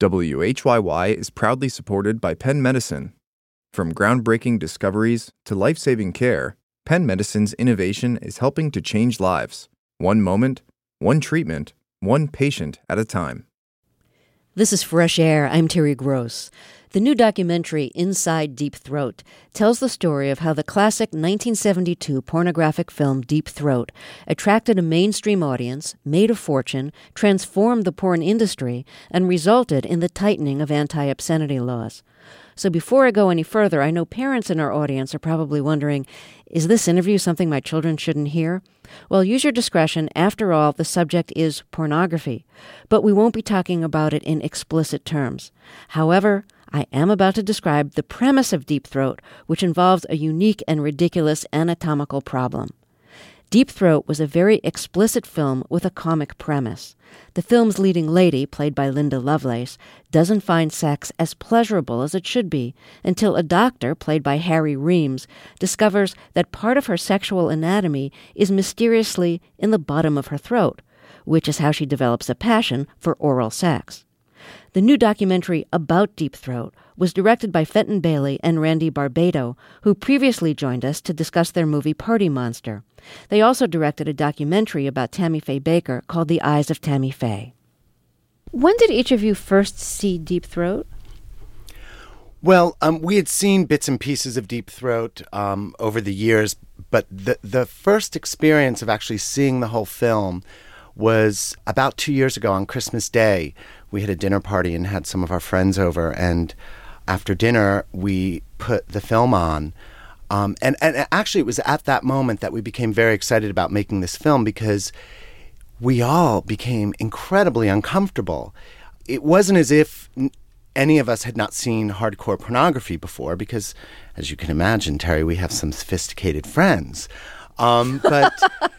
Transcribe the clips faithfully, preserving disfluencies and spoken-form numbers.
W H Y Y is proudly supported by Penn Medicine. From groundbreaking discoveries to life-saving care, Penn Medicine's innovation is helping to change lives, one moment, one treatment, one patient at a time. This is Fresh Air. I'm Terry Gross. The new documentary, Inside Deep Throat, tells the story of how the classic nineteen seventy-two pornographic film Deep Throat attracted a mainstream audience, made a fortune, transformed the porn industry, and resulted in the tightening of anti-obscenity laws. So before I go any further, I know parents in our audience are probably wondering, is this interview something my children shouldn't hear? Well, use your discretion. After all, the subject is pornography. But we won't be talking about it in explicit terms. However, I am about to describe the premise of Deep Throat, which involves a unique and ridiculous anatomical problem. Deep Throat was a very explicit film with a comic premise. The film's leading lady, played by Linda Lovelace, doesn't find sex as pleasurable as it should be until a doctor, played by Harry Reams, discovers that part of her sexual anatomy is mysteriously in the bottom of her throat, which is how she develops a passion for oral sex. The new documentary about Deep Throat was directed by Fenton Bailey and Randy Barbato, who previously joined us to discuss their movie Party Monster. They also directed a documentary about Tammy Faye Baker called The Eyes of Tammy Faye. When did each of you first see Deep Throat? Well, um, we had seen bits and pieces of Deep Throat um, over the years, but the the first experience of actually seeing the whole film was about two years ago on Christmas Day. We had a dinner party and had some of our friends over, and after dinner, we put the film on. Um, and, and actually, it was at that moment that we became very excited about making this film because we all became incredibly uncomfortable. It wasn't as if n- any of us had not seen hardcore pornography before because, as you can imagine, Terry, we have some sophisticated friends. Um, but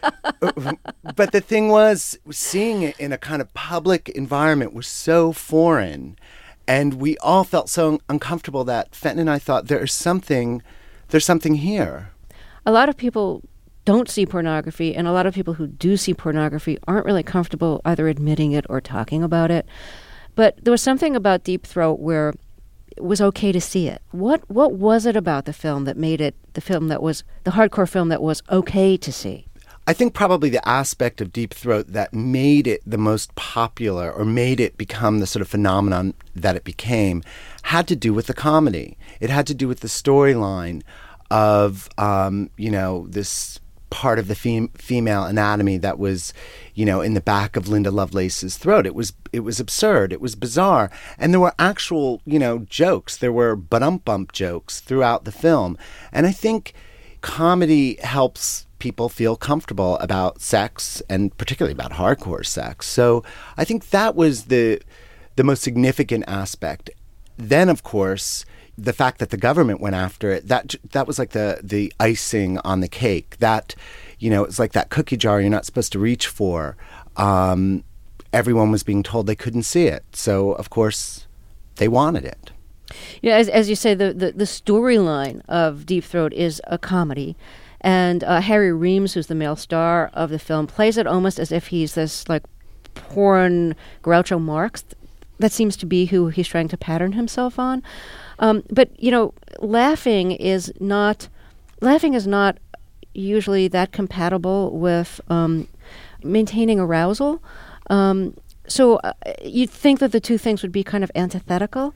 but the thing was, seeing it in a kind of public environment was so foreign, and we all felt so uncomfortable that Fenton and I thought there is something, there's something here. A lot of people don't see pornography, and a lot of people who do see pornography aren't really comfortable either admitting it or talking about it. But there was something about Deep Throat where it was okay to see it. What what was it about the film that made it the film that was the hardcore film that was okay to see? I think probably the aspect of Deep Throat that made it the most popular or made it become the sort of phenomenon that it became had to do with the comedy. It had to do with the storyline of, um, you know, this part of the fem- female anatomy that was, you know, in the back of Linda Lovelace's throat. It was it was absurd. It was bizarre. And there were actual, you know, jokes. There were but-um-bump jokes throughout the film. And I think comedy helps people feel comfortable about sex and particularly about hardcore sex. So I think that was the the most significant aspect. Then, of course, the fact that the government went after it, that that was like the, the icing on the cake. That, you know, it's like that cookie jar you're not supposed to reach for. Um, everyone was being told they couldn't see it. So, of course, they wanted it. Yeah, as, as you say, the, the, the storyline of Deep Throat is a comedy. And uh, Harry Reams, who's the male star of the film, plays it almost as if he's this, like, porn Groucho Marx. That seems to be who he's trying to pattern himself on. Um, but, you know, laughing is not laughing is not usually that compatible with um, maintaining arousal. Um, so uh, you'd think that the two things would be kind of antithetical?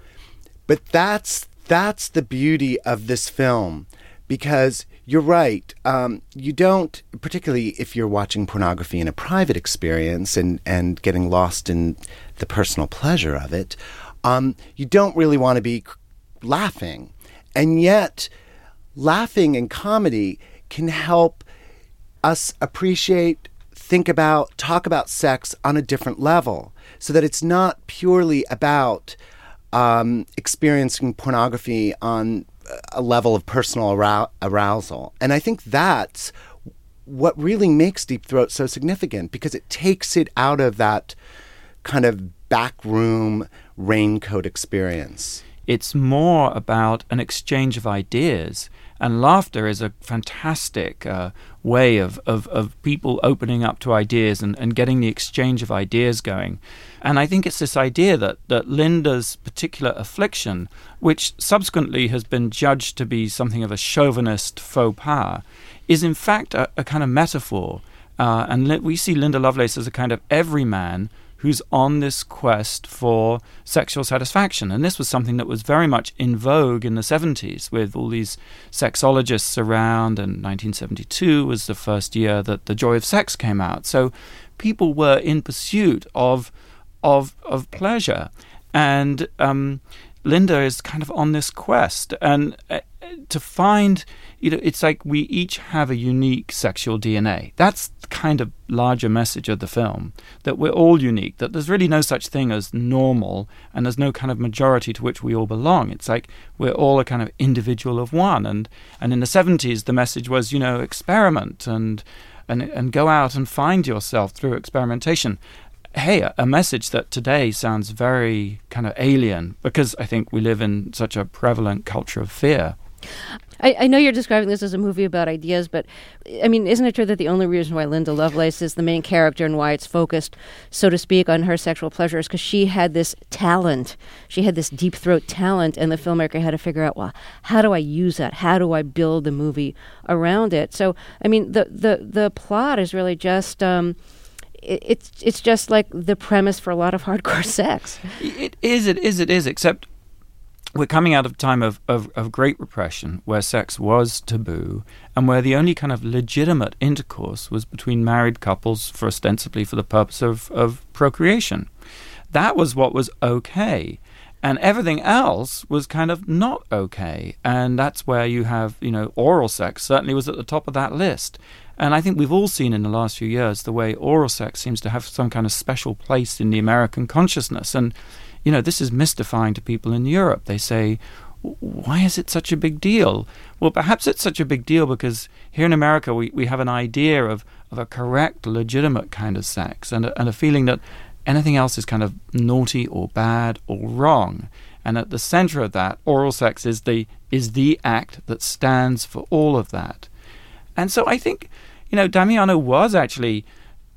But that's that's the beauty of this film, because you're right. Um, you don't, particularly if you're watching pornography in a private experience and, and getting lost in the personal pleasure of it, um, you don't really want to be laughing. And yet, laughing in comedy can help us appreciate, think about, talk about sex on a different level, so that it's not purely about um, experiencing pornography on a level of personal arou- arousal. And I think that's what really makes Deep Throat so significant, because it takes it out of that kind of backroom raincoat experience. It's more about an exchange of ideas. And laughter is a fantastic uh, way of, of, of people opening up to ideas and, and getting the exchange of ideas going. And I think it's this idea that, that Linda's particular affliction, which subsequently has been judged to be something of a chauvinist faux pas, is in fact a, a kind of metaphor. Uh, and li- we see Linda Lovelace as a kind of everyman who's on this quest for sexual satisfaction. And this was something that was very much in vogue in the seventies with all these sexologists around, and nineteen seventy-two was the first year that The Joy of Sex came out. So people were in pursuit of of of pleasure. And um, Linda is kind of on this quest. And uh, to find, you know, it's like we each have a unique sexual D N A. That's the kind of larger message of the film, that we're all unique, that there's really no such thing as normal, and there's no kind of majority to which we all belong. It's like we're all a kind of individual of one. And, and in the seventies, the message was, you know, experiment and, and, and go out and find yourself through experimentation. Hey, a, a message that today sounds very kind of alien, because I think we live in such a prevalent culture of fear. I, I know you're describing this as a movie about ideas, but I mean, isn't it true that the only reason why Linda Lovelace is the main character and why it's focused, so to speak, on her sexual pleasure is because she had this talent. She had this deep throat talent, and the filmmaker had to figure out, well, how do I use that? How do I build the movie around it? So, I mean, the the, the plot is really just... Um, it, it's it's just like the premise for a lot of hardcore sex. It is, it is, it is, except... we're coming out of a time of, of, of great repression, where sex was taboo, and where the only kind of legitimate intercourse was between married couples for ostensibly for the purpose of, of procreation. That was what was okay. And everything else was kind of not okay. And that's where you have, you know, oral sex certainly was at the top of that list. And I think we've all seen in the last few years the way oral sex seems to have some kind of special place in the American consciousness. And you know, this is mystifying to people in Europe. They say, why is it such a big deal? Well, perhaps it's such a big deal because here in America we, we have an idea of, of a correct, legitimate kind of sex, and a, and a feeling that anything else is kind of naughty or bad or wrong. And at the center of that, oral sex is the is the act that stands for all of that. And so I think, you know, Damiano was actually...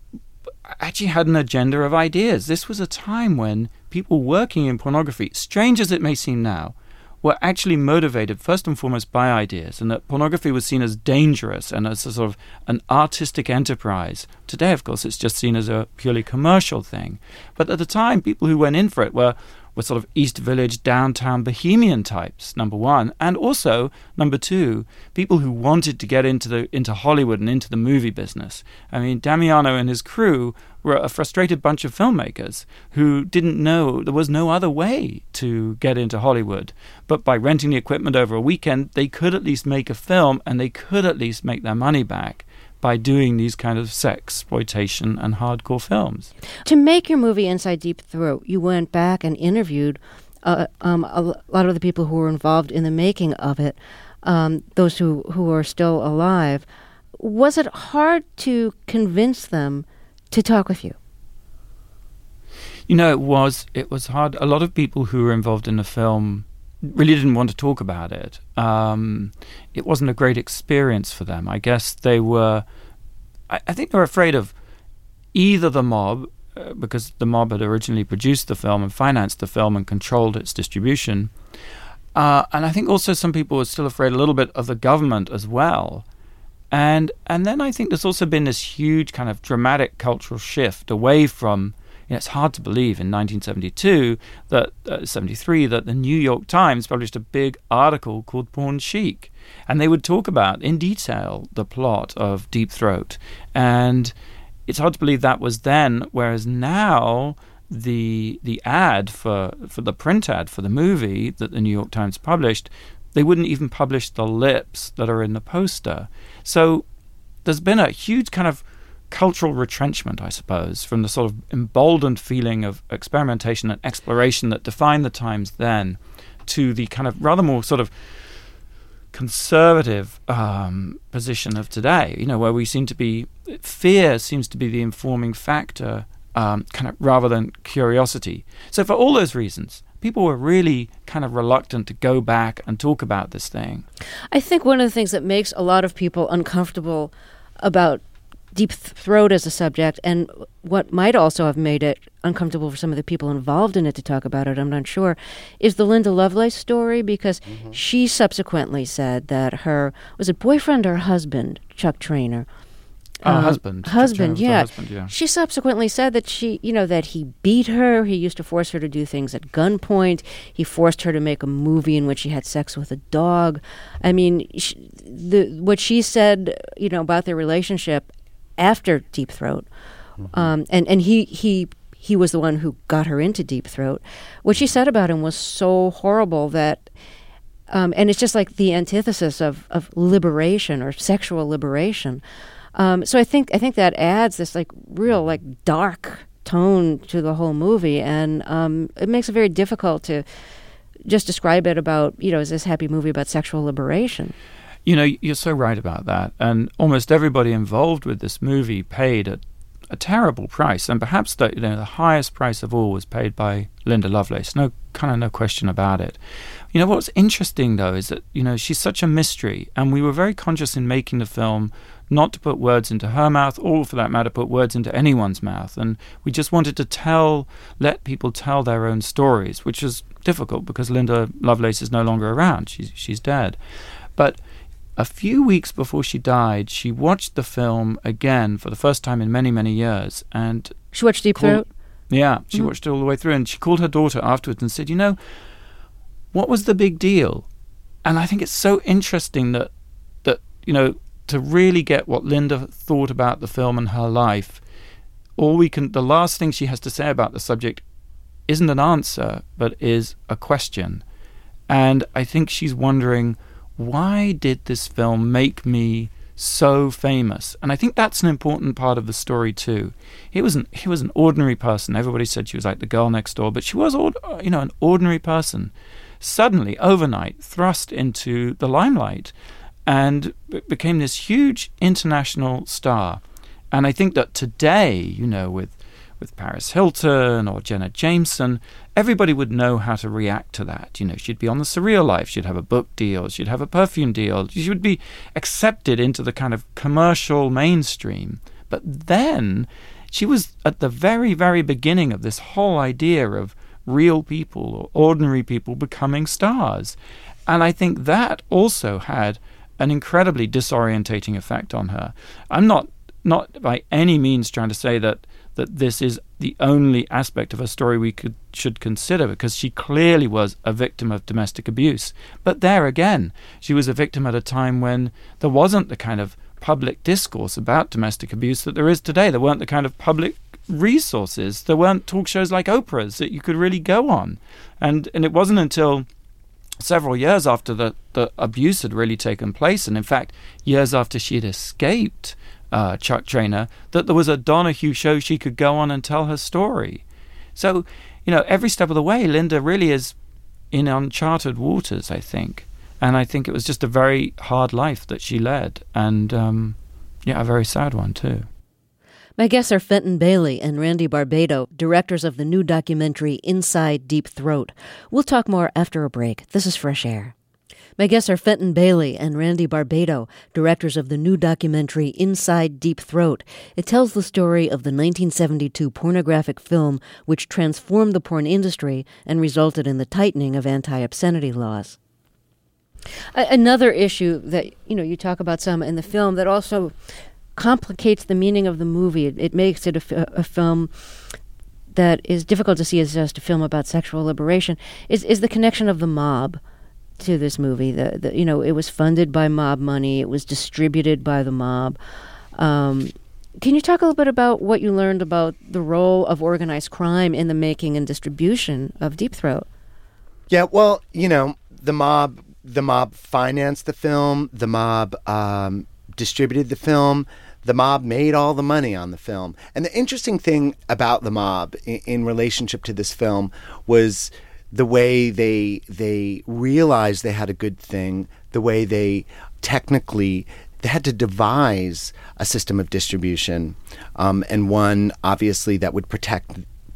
actually had an agenda of ideas. This was a time when people working in pornography, strange as it may seem now, were actually motivated first and foremost by ideas, and that pornography was seen as dangerous and as a sort of an artistic enterprise. Today, of course, it's just seen as a purely commercial thing. But at the time, people who went in for it were were sort of East Village, downtown bohemian types, number one, and also, number two, people who wanted to get into the into Hollywood and into the movie business. I mean, Damiano and his crew were a frustrated bunch of filmmakers who didn't know there was no other way to get into Hollywood. But by renting the equipment over a weekend, they could at least make a film, and they could at least make their money back by doing these kind of sexploitation and hardcore films. To make your movie Inside Deep Throat, you went back and interviewed uh, um, a lot of the people who were involved in the making of it, um, those who, who are still alive. Was it hard to convince them to talk with you? You know, it was. It was hard. A lot of people who were involved in the film really didn't want to talk about it. Um, it wasn't a great experience for them. I guess they were, I, I think they were afraid of either the mob, uh, because the mob had originally produced the film and financed the film and controlled its distribution. Uh, and I think also some people were still afraid a little bit of the government as well. And and then I think there's also been this huge kind of dramatic cultural shift away from, you know, it's hard to believe in nineteen seventy-two, that uh, seventy-three, that the New York Times published a big article called Porn Chic. And they would talk about, in detail, the plot of Deep Throat. And it's hard to believe that was then, whereas now the the ad for, for the print ad for the movie that the New York Times published, they wouldn't even publish the lips that are in the poster. So there's been a huge kind of cultural retrenchment, I suppose, from the sort of emboldened feeling of experimentation and exploration that defined the times then, to the kind of rather more sort of conservative um, position of today, you know, where we seem to be, fear seems to be the informing factor, um, kind of rather than curiosity. So for all those reasons, people were really kind of reluctant to go back and talk about this thing. I think one of the things that makes a lot of people uncomfortable about Deep Throat as a subject, and what might also have made it uncomfortable for some of the people involved in it to talk about it, I'm not sure, is the Linda Lovelace story, because mm-hmm. she subsequently said that her, was it boyfriend or husband, Chuck Traynor? Oh, um, husband. Husband, yeah. husband, yeah. She subsequently said that she, you know, that he beat her. He used to force her to do things at gunpoint. He forced her to make a movie in which she had sex with a dog. I mean, she, the what she said, you know, about their relationship after Deep Throat, mm-hmm. um, and and he he he was the one who got her into Deep Throat. What she said about him was so horrible that, um, and it's just like the antithesis of of liberation or sexual liberation. Um, so I think I think that adds this like real like dark tone to the whole movie, and um, it makes it very difficult to just describe it about, you know, as this happy movie about sexual liberation. You know, you're so right about that. And almost everybody involved with this movie paid a, a terrible price. And perhaps the, you know, the highest price of all was paid by Linda Lovelace. No, kind of no question about it. You know, what's interesting, though, is that, you know, she's such a mystery. And we were very conscious in making the film not to put words into her mouth, or for that matter, put words into anyone's mouth. And we just wanted to tell, let people tell their own stories, which is difficult because Linda Lovelace is no longer around. She's, she's dead. But a few weeks before she died, she watched the film again for the first time in many, many years. And she watched Deep called, Throat? Yeah, she mm-hmm. watched it all the way through. And she called her daughter afterwards and said, you know, what was the big deal? And I think it's so interesting that, that you know, to really get what Linda thought about the film and her life, all we can, the last thing she has to say about the subject isn't an answer, but is a question. And I think she's wondering, why did this film make me so famous? And I think that's an important part of the story too. He was an he was an ordinary person. Everybody said she was like the girl next door, but she was, you know, an ordinary person, suddenly overnight thrust into the limelight, and became this huge international star. And I think that today, you know, with with Paris Hilton or Jenna Jameson, everybody would know how to react to that. You know, she'd be on The Surreal Life, she'd have a book deal, she'd have a perfume deal, she would be accepted into the kind of commercial mainstream. But then she was at the very, very beginning of this whole idea of real people or ordinary people becoming stars. And I think that also had an incredibly disorientating effect on her. I'm not not by any means trying to say that that this is the only aspect of her story we could should consider, because she clearly was a victim of domestic abuse. But there again, she was a victim at a time when there wasn't the kind of public discourse about domestic abuse that there is today. There weren't the kind of public resources. There weren't talk shows like Oprah's that you could really go on. And and it wasn't until several years after the, the abuse had really taken place, and in fact years after she had escaped uh, Chuck Traynor, that there was a Donahue show she could go on and tell her story. So, you know, every step of the way, Linda really is in uncharted waters, I think. And I think it was just a very hard life that she led, and um, yeah, a very sad one too. My guests are Fenton Bailey and Randy Barbato, directors of the new documentary Inside Deep Throat. We'll talk more after a break. This is Fresh Air. My guests are Fenton Bailey and Randy Barbato, directors of the new documentary Inside Deep Throat. It tells the story of the nineteen seventy-two pornographic film which transformed the porn industry and resulted in the tightening of anti-obscenity laws. A- another issue that, you know, you talk about some in the film that also complicates the meaning of the movie. It, it makes it a, f- a film that is difficult to see as just a film about sexual liberation, is, is the connection of the mob to this movie. The, the you know, it was funded by mob money. It was distributed by the mob. Um, can you talk a little bit about what you learned about the role of organized crime in the making and distribution of Deep Throat? Yeah, well, you know, the mob, the mob financed the film. The mob um, distributed the film. The mob made all the money on the film. And the interesting thing about the mob in, in relationship to this film was the way they they realized they had a good thing, the way they technically they had to devise a system of distribution, um, and one obviously that would protect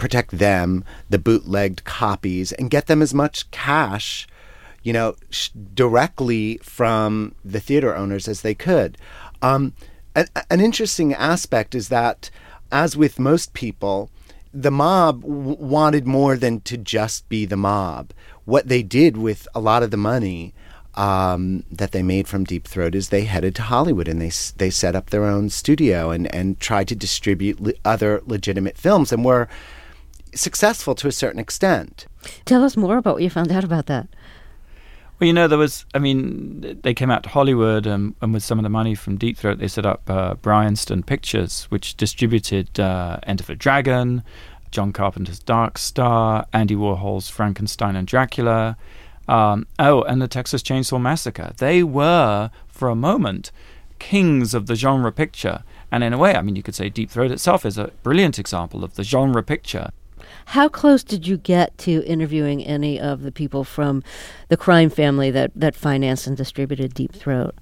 protect them, the bootlegged copies, and get them as much cash, you know, sh- directly from the theater owners as they could. Um, an, an interesting aspect is that, as with most people, the mob w- wanted more than to just be the mob. What they did with a lot of the money um, that they made from Deep Throat is they headed to Hollywood and they they set up their own studio and, and tried to distribute le- other legitimate films, and were successful to a certain extent. Tell us more about what you found out about that. Well, you know, there was, I mean, they came out to Hollywood and, and with some of the money from Deep Throat, they set up uh, Bryanston Pictures, which distributed uh, Enter the Dragon, John Carpenter's Dark Star, Andy Warhol's Frankenstein and Dracula, um, oh, and the Texas Chainsaw Massacre. They were, for a moment, kings of the genre picture. And in a way, I mean, you could say Deep Throat itself is a brilliant example of the genre picture. How close did you get to interviewing any of the people from the crime family that, that financed and distributed Deep Throat?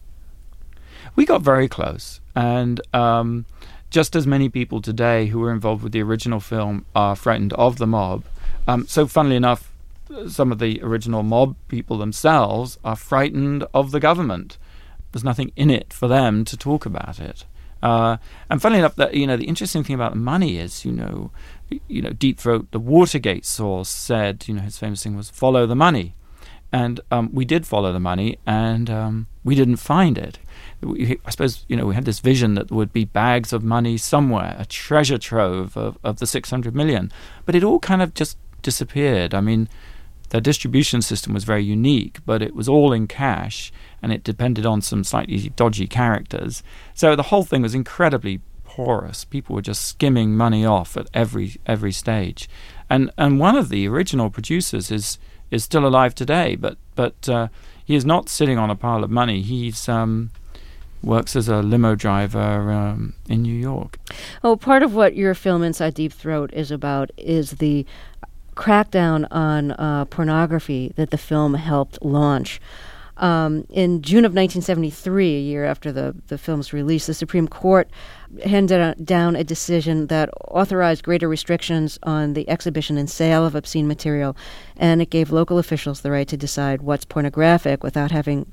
We got very close. And um, just as many people today who were involved with the original film are frightened of the mob. Um, so funnily enough, some of the original mob people themselves are frightened of the government. There's nothing in it for them to talk about it. Uh, and funnily enough, that you know, the interesting thing about money is, you know, you know, Deep Throat, the Watergate source said, you know, his famous thing was "follow the money," and um, we did follow the money, and um, we didn't find it. We, I suppose, you know, we had this vision that there would be bags of money somewhere, a treasure trove of, of the six hundred million, but it all kind of just disappeared. I mean, their distribution system was very unique, but it was all in cash, and it depended on some slightly dodgy characters. So the whole thing was incredibly porous. People were just skimming money off at every every stage. And and one of the original producers is is still alive today, but but uh, he is not sitting on a pile of money. He's um, works as a limo driver um, in New York. Oh, part of what your film Inside Deep Throat is about is the crackdown on uh, pornography that the film helped launch. Um, in June of nineteen seventy-three, a year after the, the film's release, the Supreme Court handed down a decision that authorized greater restrictions on the exhibition and sale of obscene material, and it gave local officials the right to decide what's pornographic without having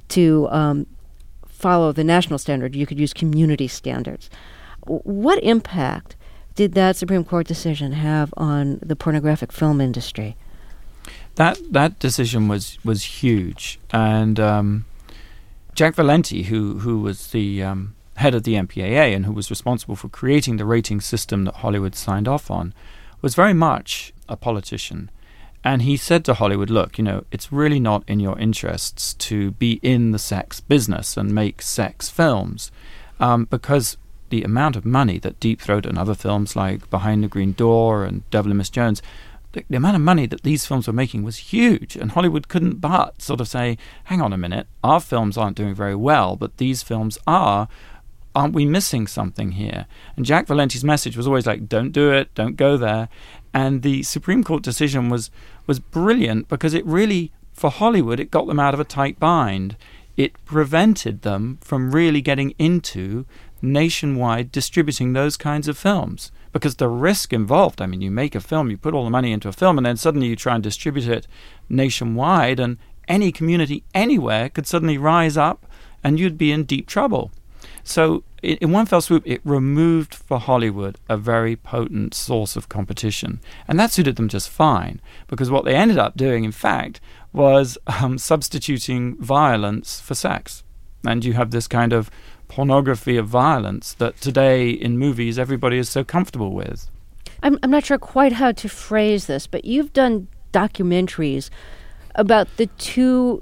to um, follow the national standard. You could use community standards. What impact did that Supreme Court decision have on the pornographic film industry? That that decision was, was huge, and um, Jack Valenti, who who was the um, head of the M P A A and who was responsible for creating the rating system that Hollywood signed off on, was very much a politician. And he said to Hollywood, look, you know, it's really not in your interests to be in the sex business and make sex films, um, because the amount of money that Deep Throat and other films like Behind the Green Door and Devil and Miss Jones, the, the amount of money that these films were making was huge, and Hollywood couldn't but sort of say, hang on a minute, our films aren't doing very well, but these films are. Aren't we missing something here? And Jack Valenti's message was always like, don't do it, don't go there. And the Supreme Court decision was was brilliant because it really, for Hollywood, it got them out of a tight bind. It prevented them from really getting into nationwide distributing those kinds of films, because the risk involved, I mean, you make a film, you put all the money into a film, and then suddenly you try and distribute it nationwide, and any community anywhere could suddenly rise up and you'd be in deep trouble. So in one fell swoop, it removed for Hollywood a very potent source of competition. And that suited them just fine, because what they ended up doing, in fact, was um, substituting violence for sex. And you have this kind of pornography of violence that today in movies everybody is so comfortable with. I'm, I'm not sure quite how to phrase this, but you've done documentaries about the two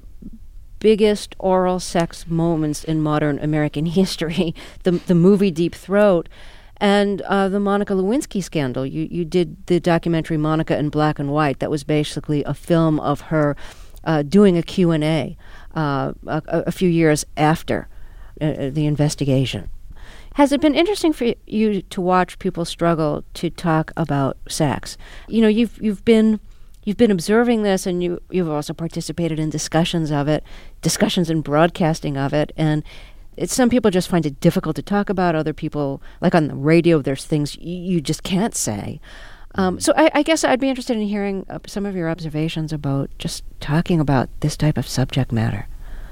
biggest oral sex moments in modern American history, the the movie Deep Throat and uh, the Monica Lewinsky scandal. You you did the documentary Monica in Black and White. That was basically a film of her uh, doing a Q and A uh, a, a few years after uh, the investigation. Has it been interesting for you to watch people struggle to talk about sex? You know, you've you've been You've been observing this, and you, you've also participated in discussions of it, discussions and broadcasting of it. And it's, some people just find it difficult to talk about. Other people, like on the radio, there's things you, you just can't say. Um, so I, I guess I'd be interested in hearing uh, some of your observations about just talking about this type of subject matter.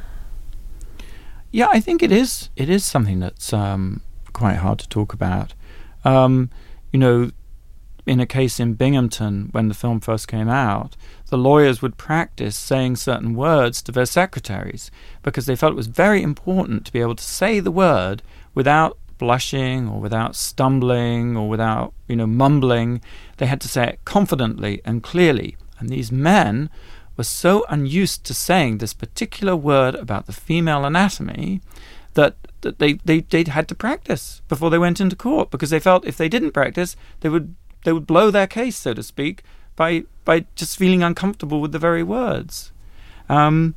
Yeah, I think it is. It is something that's um, quite hard to talk about. Um, you know, in a case in Binghamton, when the film first came out, the lawyers would practice saying certain words to their secretaries because they felt it was very important to be able to say the word without blushing or without stumbling or without, you know, mumbling. They had to say it confidently and clearly. And these men were so unused to saying this particular word about the female anatomy that, that they, they, they had to practice before they went into court, because they felt if they didn't practice, they would they would blow their case, so to speak, by by just feeling uncomfortable with the very words. Um,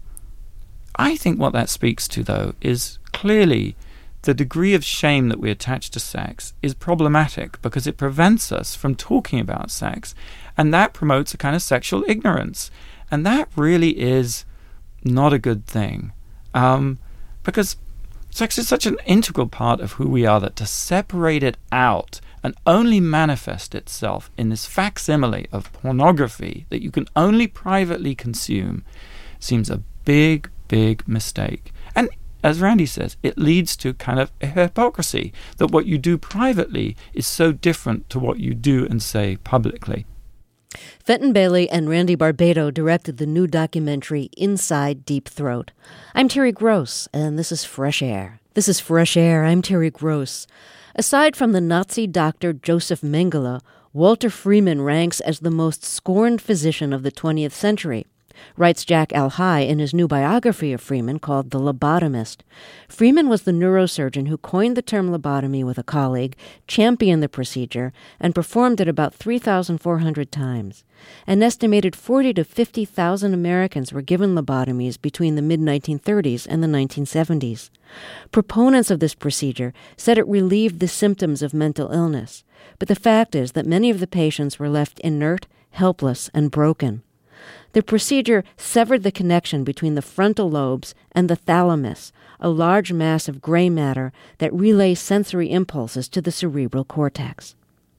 I think what that speaks to, though, is clearly the degree of shame that we attach to sex is problematic because it prevents us from talking about sex, and that promotes a kind of sexual ignorance. And that really is not a good thing, um, because sex is such an integral part of who we are that to separate it out and only manifest itself in this facsimile of pornography that you can only privately consume seems a big, big mistake. And as Randy says, it leads to kind of a hypocrisy, that what you do privately is so different to what you do and say publicly. Fenton Bailey and Randy Barbato directed the new documentary Inside Deep Throat. I'm Terry Gross, and this is Fresh Air. This is Fresh Air. I'm Terry Gross. Aside from the Nazi doctor Joseph Mengele, Walter Freeman ranks as the most scorned physician of the twentieth century, writes Jack Alhai in his new biography of Freeman called The Lobotomist. Freeman was the neurosurgeon who coined the term lobotomy with a colleague, championed the procedure, and performed it about three thousand four hundred times. An estimated forty to fifty thousand Americans were given lobotomies between the mid nineteen thirties and the nineteen seventies. Proponents of this procedure said it relieved the symptoms of mental illness, but the fact is that many of the patients were left inert, helpless, and broken. The procedure severed the connection between the frontal lobes and the thalamus, a large mass of gray matter that relays sensory impulses to the cerebral cortex.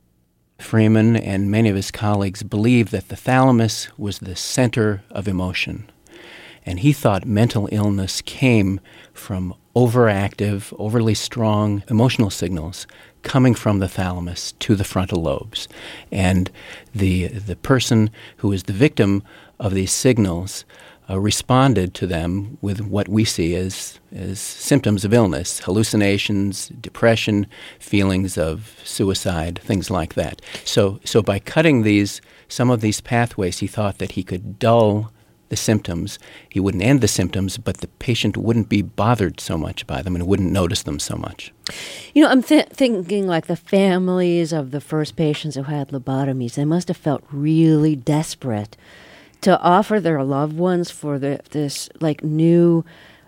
Freeman and many of his colleagues believed that the thalamus was the center of emotion, and he thought mental illness came from overactive, overly strong emotional signals coming from the thalamus to the frontal lobes. And the the person who is the victim of these signals uh, responded to them with what we see as, as symptoms of illness, hallucinations, depression, feelings of suicide, things like that. So, so by cutting these, some of these pathways, he thought that he could dull the symptoms. He wouldn't end the symptoms, but the patient wouldn't be bothered so much by them and wouldn't notice them so much. You know, I'm th- thinking like the families of the first patients who had lobotomies, they must have felt really desperate to offer their loved ones for the, this like new,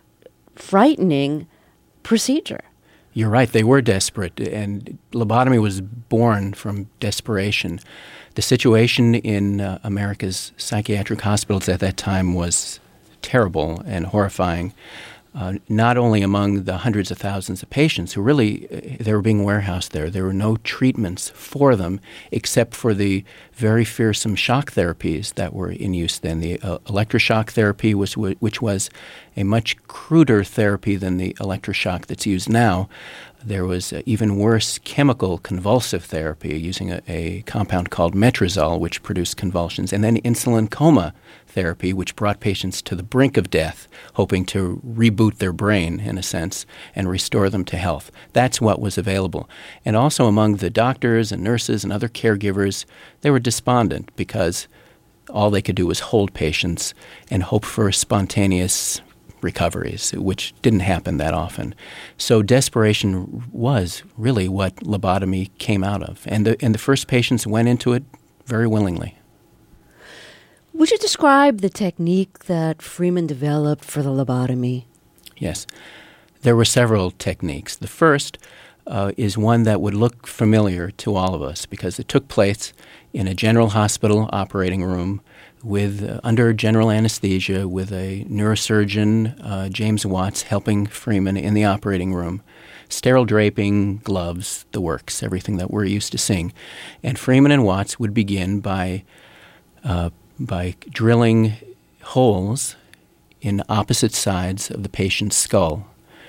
frightening procedure. You're right. They were desperate, and lobotomy was born from desperation. The situation in uh, America's psychiatric hospitals at that time was terrible and horrifying, uh, not only among the hundreds of thousands of patients who really, uh, they were being warehoused there. There were no treatments for them except for the very fearsome shock therapies that were in use then. The uh, electroshock therapy, was w- which was a much cruder therapy than the electroshock that's used now. There was uh, even worse chemical convulsive therapy using a, a compound called metrazole, which produced convulsions, and then insulin coma therapy, which brought patients to the brink of death, hoping to reboot their brain, in a sense, and restore them to health. That's what was available. And also among the doctors and nurses and other caregivers, they were despondent because all they could do was hold patients and hope for spontaneous recoveries, which didn't happen that often. So desperation was really what lobotomy came out of. And the, and the first patients went into it very willingly. Would you describe the technique that Freeman developed for the lobotomy? Yes. There were several techniques. The first uh, is one that would look familiar to all of us because it took place in a general hospital operating room with uh, under general anesthesia with a neurosurgeon, uh, James Watts, helping Freeman in the operating room. Sterile draping, gloves, the works, everything that we're used to seeing. And Freeman and Watts would begin by uh, by drilling holes in opposite sides of the patient's skull.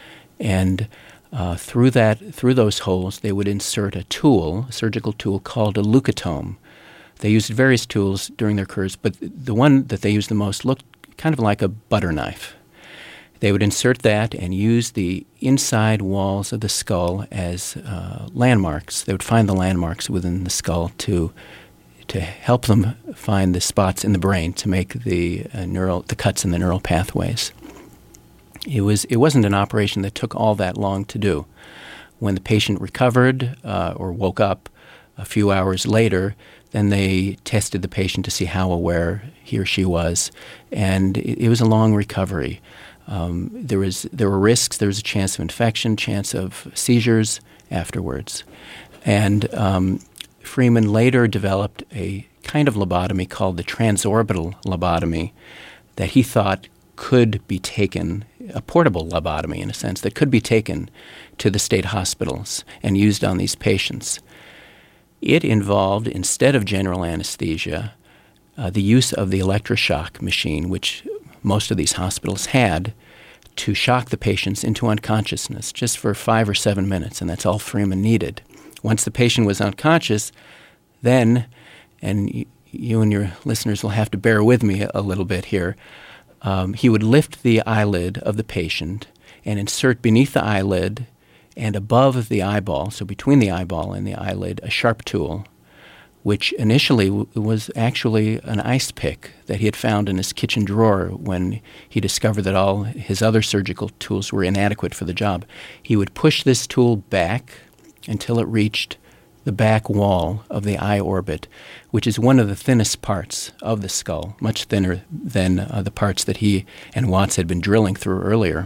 And uh, through that, through those holes, they would insert a tool, a surgical tool called a leucotome. They used various tools during their careers, but the one that they used the most looked kind of like a butter knife. They would insert that and use the inside walls of the skull as uh, landmarks. They would find the landmarks within the skull to to help them find the spots in the brain to make the uh, neural the cuts in the neural pathways. It was it wasn't an operation that took all that long to do. When the patient recovered uh, or woke up a few hours later, then they tested the patient to see how aware he or she was, and it, it was a long recovery. Um, there was there were risks. There was a chance of infection, chance of seizures afterwards, and um, Freeman later developed a kind of lobotomy called the transorbital lobotomy that he thought could be taken, a portable lobotomy in a sense, that could be taken to the state hospitals and used on these patients. It involved, instead of general anesthesia, uh, the use of the electroshock machine, which most of these hospitals had, to shock the patients into unconsciousness just for five or seven minutes, and that's all Freeman needed. Once the patient was unconscious, then, and y- you and your listeners will have to bear with me a, a little bit here, um, he would lift the eyelid of the patient and insert beneath the eyelid and above the eyeball, so between the eyeball and the eyelid, a sharp tool, which initially w- was actually an ice pick that he had found in his kitchen drawer when he discovered that all his other surgical tools were inadequate for the job. He would push this tool back until it reached the back wall of the eye orbit, which is one of the thinnest parts of the skull, much thinner than uh, the parts that he and Watts had been drilling through earlier.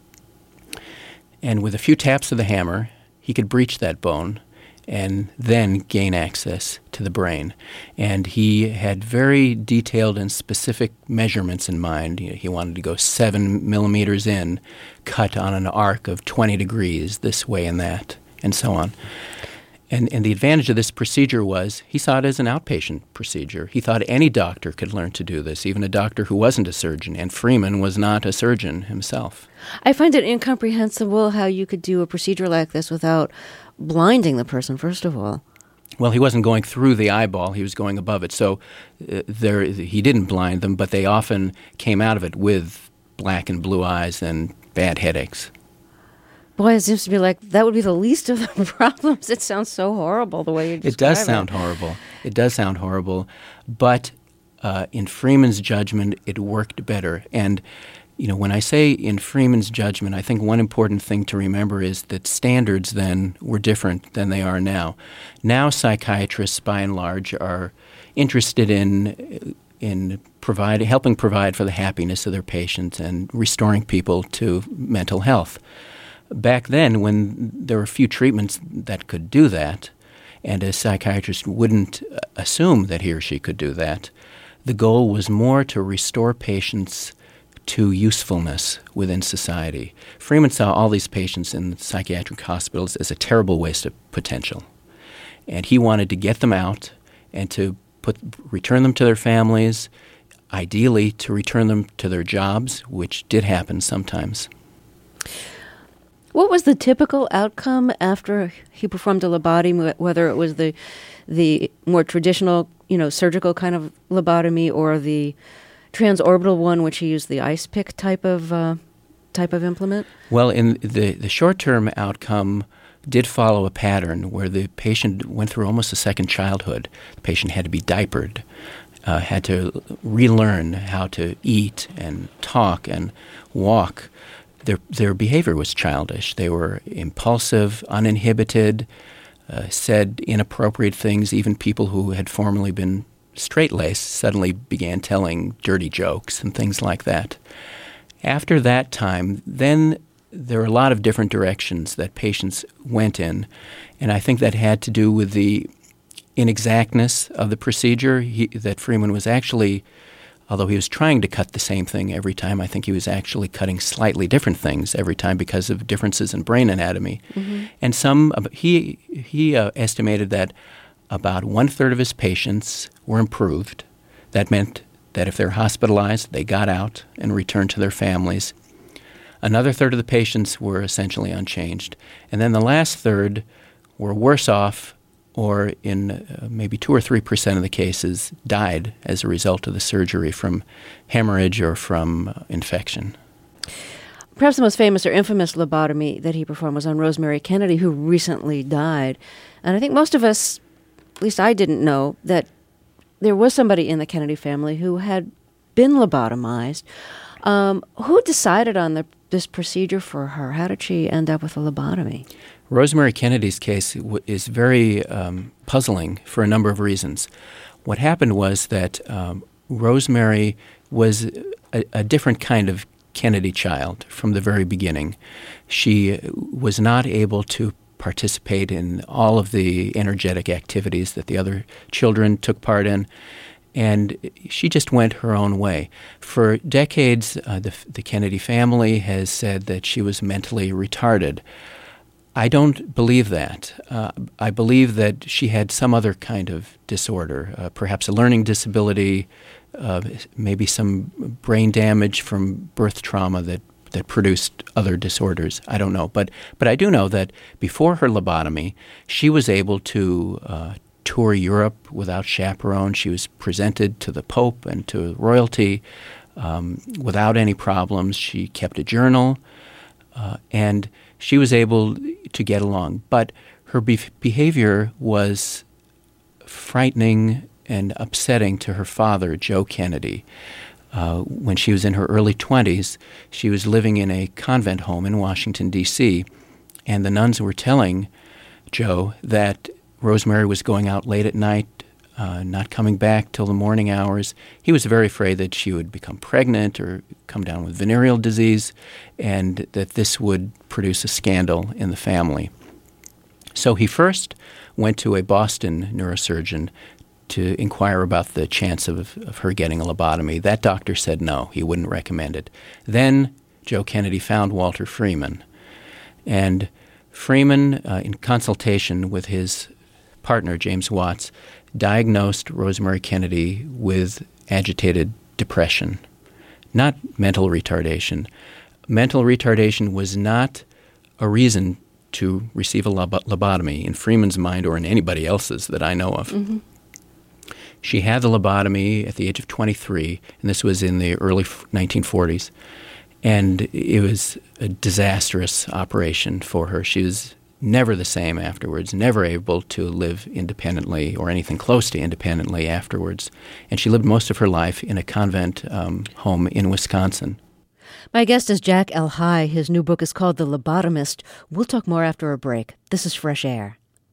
And with a few taps of the hammer, he could breach that bone and then gain access to the brain. And he had very detailed and specific measurements in mind. You know, he wanted to go seven millimeters in, cut on an arc of twenty degrees this way and that, and so on. And, and the advantage of this procedure was he saw it as an outpatient procedure. He thought any doctor could learn to do this, even a doctor who wasn't a surgeon, and Freeman was not a surgeon himself. I find it incomprehensible how you could do a procedure like this without blinding the person, first of all. Well, he wasn't going through the eyeball. He was going above it. So uh, there, he didn't blind them, but they often came out of it with black and blue eyes and bad headaches. Boy, it seems to be like that would be the least of the problems. It sounds so horrible the way you describe it. It does sound horrible. It does sound horrible. But uh, in Freeman's judgment, it worked better. And, you know, when I say in Freeman's judgment, I think one important thing to remember is that standards then were different than they are now. Now psychiatrists, by and large, are interested in in providing, helping provide for the happiness of their patients and restoring people to mental health. Back then, when there were few treatments that could do that, and a psychiatrist wouldn't assume that he or she could do that, the goal was more to restore patients to usefulness within society. Freeman saw all these patients in psychiatric hospitals as a terrible waste of potential, and he wanted to get them out and to put return them to their families, ideally to return them to their jobs, which did happen sometimes. What was the typical outcome after he performed a lobotomy, whether it was the the more traditional, you know, surgical kind of lobotomy or the transorbital one, which he used the ice pick type of uh, type of implement? Well, in the, the short-term outcome did follow a pattern where the patient went through almost a second childhood. The patient had to be diapered, uh, had to relearn how to eat and talk and walk. Their their behavior was childish. They were impulsive, uninhibited, uh, said inappropriate things. Even people who had formerly been straight-laced suddenly began telling dirty jokes and things like that. After that time, then there were a lot of different directions that patients went in, and I think that had to do with the inexactness of the procedure, he, that Freeman was actually although he was trying to cut the same thing every time, I think he was actually cutting slightly different things every time because of differences in brain anatomy. Mm-hmm. And some he he uh, estimated that about one-third of his patients were improved. That meant that if they're hospitalized, they got out and returned to their families. Another third of the patients were essentially unchanged. And then the last third were worse off, or in uh, maybe two or three percent of the cases died as a result of the surgery from hemorrhage or from uh, infection. Perhaps the most famous or infamous lobotomy that he performed was on Rosemary Kennedy, who recently died. And I think most of us, at least I didn't know, that there was somebody in the Kennedy family who had been lobotomized. Um, who decided on the, this procedure for her? How did she end up with a lobotomy? Rosemary Kennedy's case w- is very um, puzzling for a number of reasons. What happened was that um, Rosemary was a, a different kind of Kennedy child from the very beginning. She was not able to participate in all of the energetic activities that the other children took part in, and she just went her own way. For decades, uh, the, the Kennedy family has said that she was mentally retarded. I don't believe that. Uh, I believe that she had some other kind of disorder, uh, perhaps a learning disability, uh, maybe some brain damage from birth trauma that, that produced other disorders. I don't know. But, but I do know that before her lobotomy, she was able to uh, tour Europe without chaperone. She was presented to the Pope and to royalty um, without any problems. She kept a journal, uh, and she was able to get along. But her be- behavior was frightening and upsetting to her father, Joe Kennedy. Uh, when she was in her early twenties, she was living in a convent home in Washington, D C, and the nuns were telling Joe that Rosemary was going out late at night, uh, not coming back till the morning hours. He was very afraid that she would become pregnant or come down with venereal disease, and that this would produce a scandal in the family. So he first went to a Boston neurosurgeon to inquire about the chance of, of her getting a lobotomy. That doctor said no, he wouldn't recommend it. Then Joe Kennedy found Walter Freeman, and Freeman, uh, in consultation with his partner, James Watts, diagnosed Rosemary Kennedy with agitated depression, not mental retardation. Mental retardation was not a reason to receive a lob- lobotomy in Freeman's mind or in anybody else's that I know of. Mm-hmm. She had the lobotomy at the age of twenty-three, and this was in the early nineteen forties, and it was a disastrous operation for her. She was never the same afterwards, never able to live independently or anything close to independently afterwards. And she lived most of her life in a convent um, home in Wisconsin. My guest is Jack Elhai. His new book is called The Lobotomist. We'll talk more after a break. This is Fresh Air.